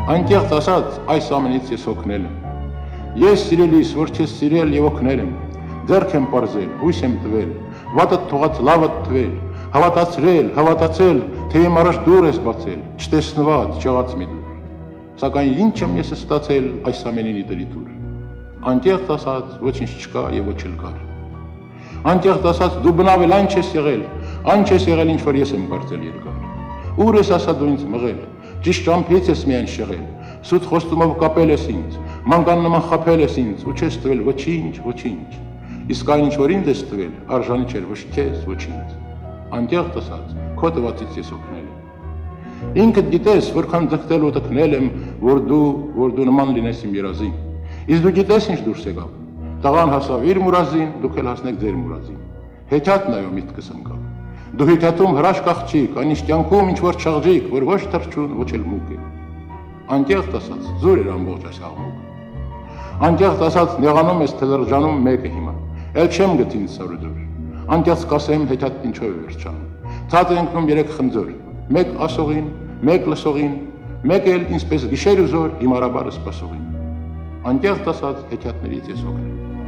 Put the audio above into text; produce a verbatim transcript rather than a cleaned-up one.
Անկեղծ ասած, այս ամենից ես օգնել եմ։ Ես սիրելիս, որ չես սիրել եւ օգնել եմ, ձեռք եմ պարզել, հույս եմ տվել, վատդ թողած լավդ թվել, հավատացրել, հավատացել, թե իմ առաջ դուր ես բացել, չտեսնված, չեղած մի դուր։ Սակայն ինչ եմ ես ստացել այս ամենին իդրի դուր։ Անկեղծ ասած, ոչինչ չկա եւ ոչ էլ կար։ Անկեղծ ասած, դու բնավ էլ այն չես եղել, այն չես եղել, ինչ որ ես եմ կարծել երկար։ Ուր ես ասա դու ինձ մղել, ճիշտ ճամփից ես միայն շեղել, սուտ խոստումով կապել ես ինձ, մանկան նման խաբել ես ինձ, ու չես տվել ոչինչ, ոչինչ։ Իսկ այն ինչ որ ինձ ես տվել, արժանի չէր ոչ քեզ, ոչ ինձ։ Անկեղծ ասած, քո տվածից ես օգնել եմ։ Ինքդ գիտես, որքան ձգտել ու տկնել եմ, որ դու, որ դու նման լինես իմ երազին։ Իսկ դու գիտես ինչ դուրս եկավ։ Տղան հասավ իր մուրազին, դուք էլ հասնեք ձեր մուրազին։ Հեքիաթ նայո միտքս ընկավ։ Դու հեքիաթում հրաշք աղջիկ, այնիշ կյանքում ինչ որ չաղջիկ, որ ոչ թրջուն, ոչ էլ մուկ է։ Անկեղծ ասած, զուր էր ամբողջ այս աղմուկը։ Անկեղծ ասած, նեղանում ես թելրջանում մեկը հիմա։ Էլ չեմ գտին սարուդուր։ Անկեղծ կասեմ հեքիաթ ինչով է վերջանում։ Ցած է ընկնում երեք խնձոր, մեկ ասողին, մեկ լսողին, մեկ էլ ինչպես գիշեր ու զոր հիմարաբարը սպասողին։ Անկեղծ ասած, հեքիաթներից ես օգնել։